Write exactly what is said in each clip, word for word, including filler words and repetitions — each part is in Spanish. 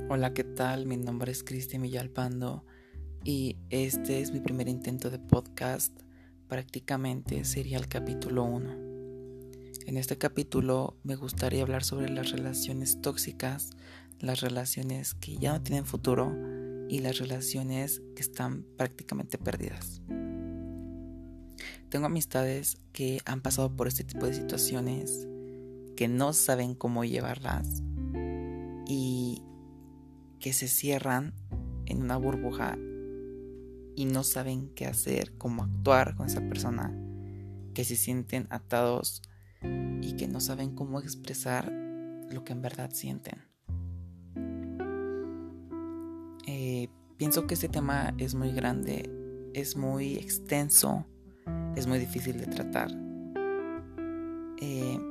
Hola, ¿qué tal? Mi nombre es Cristian Villalpando y este es mi primer intento de podcast. Prácticamente sería el capítulo uno. En este capítulo me gustaría hablar sobre las relaciones tóxicas, las relaciones que ya no tienen futuro y las relaciones que están prácticamente perdidas. Tengo amistades que han pasado por este tipo de situaciones, que no saben cómo llevarlas y que se cierran en una burbuja y no saben qué hacer, cómo actuar con esa persona, que se sienten atados y que no saben cómo expresar lo que en verdad sienten. Eh, pienso que este tema es muy grande, es muy extenso, es muy difícil de tratar. Eh,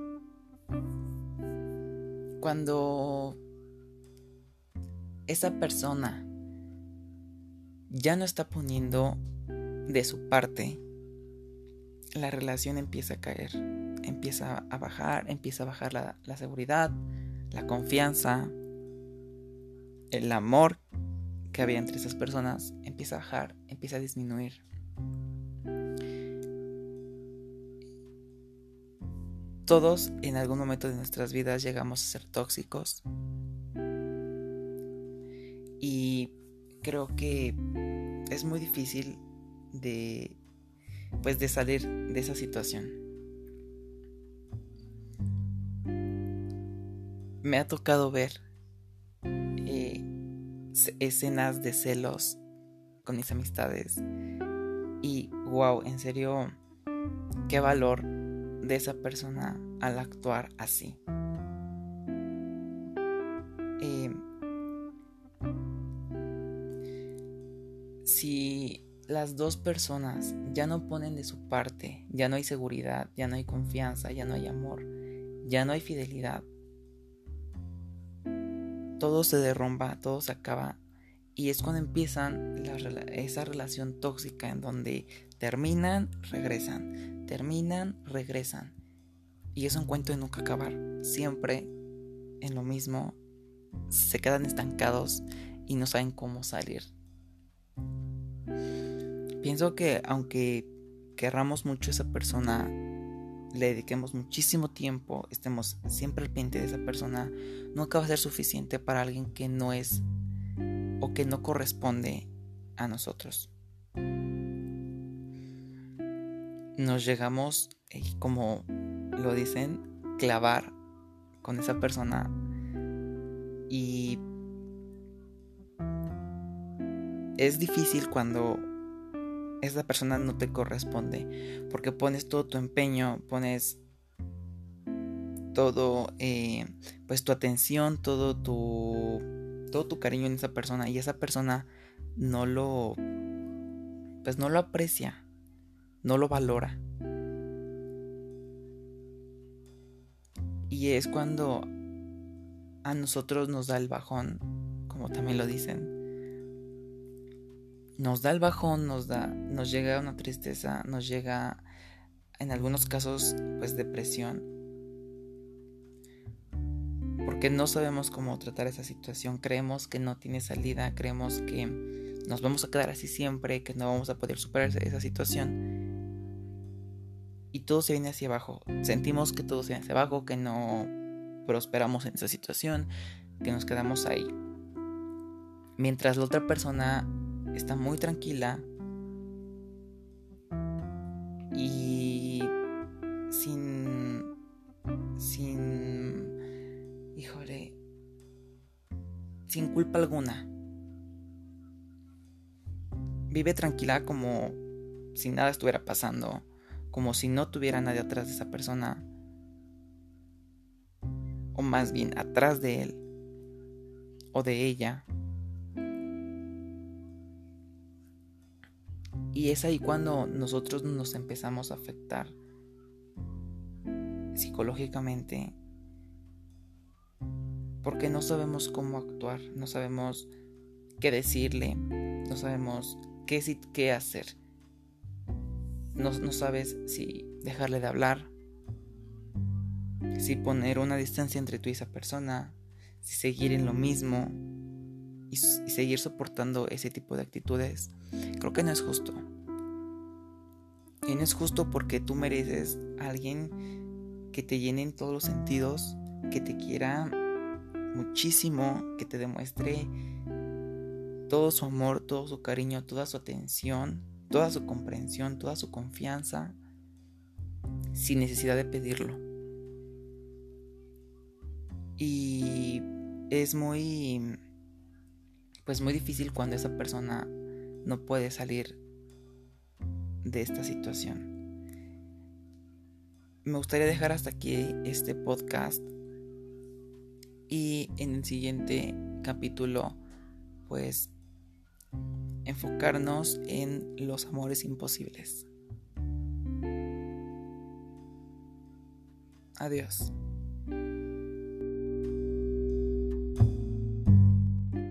cuando esa persona ya no está poniendo de su parte, la relación empieza a caer, empieza a bajar, empieza a bajar la, la seguridad, la confianza, el amor que había entre esas personas empieza a bajar, empieza a disminuir. Todos en algún momento de nuestras vidas llegamos a ser tóxicos y creo que es muy difícil de pues de salir de esa situación. Me ha tocado ver eh, escenas de celos con mis amistades y wow, en serio, qué valor de esa persona al actuar así. Eh, si las dos personas ya no ponen de su parte, ya no hay seguridad, ya no hay confianza, ya no hay amor, ya no hay fidelidad, todo se derrumba, todo se acaba y es cuando empiezan la, esa relación tóxica en donde terminan, regresan, terminan, regresan y es un cuento de nunca acabar, siempre en lo mismo, se quedan estancados y no saben cómo salir. Pienso que aunque querramos mucho a esa persona, le dediquemos muchísimo tiempo, estemos siempre al pendiente de esa persona, nunca va a ser suficiente para alguien que no es o que no corresponde a nosotros. Nos llegamos, eh, como lo dicen, clavar con esa persona y es difícil cuando esa persona no te corresponde, porque pones todo tu empeño, pones todo, eh, pues tu atención, todo tu, todo tu cariño en esa persona y esa persona no lo, pues no lo aprecia, no lo valora. Y es cuando a nosotros nos da el bajón, como también lo dicen. Nos da el bajón, nos da, nos llega una tristeza, nos llega en algunos casos pues depresión, porque no sabemos cómo tratar esa situación, creemos que no tiene salida, creemos que nos vamos a quedar así siempre, que no vamos a poder superar esa situación y todo se viene hacia abajo, sentimos que todo se viene hacia abajo, que no prosperamos en esa situación, que nos quedamos ahí, mientras la otra persona está muy tranquila y sin sin híjole sin culpa alguna vive tranquila, como si nada estuviera pasando, como si no tuviera nadie atrás de esa persona, o más bien atrás de él o de ella. Y es ahí cuando nosotros nos empezamos a afectar psicológicamente, porque no sabemos cómo actuar, no sabemos qué decirle, no sabemos qué, qué hacer. No, no sabes si dejarle de hablar, si poner una distancia entre tú y esa persona, si seguir en lo mismo. y, y seguir soportando ese tipo de actitudes, creo que no es justo. Y no es justo porque tú mereces a alguien que te llene en todos los sentidos, que te quiera muchísimo, que te demuestre todo su amor, todo su cariño, toda su atención, toda su comprensión, toda su confianza, sin necesidad de pedirlo. Y es muy, pues muy difícil cuando esa persona no puede salir de esta situación. Me gustaría dejar hasta aquí este podcast y en el siguiente capítulo, pues, enfocarnos en los amores imposibles. Adiós.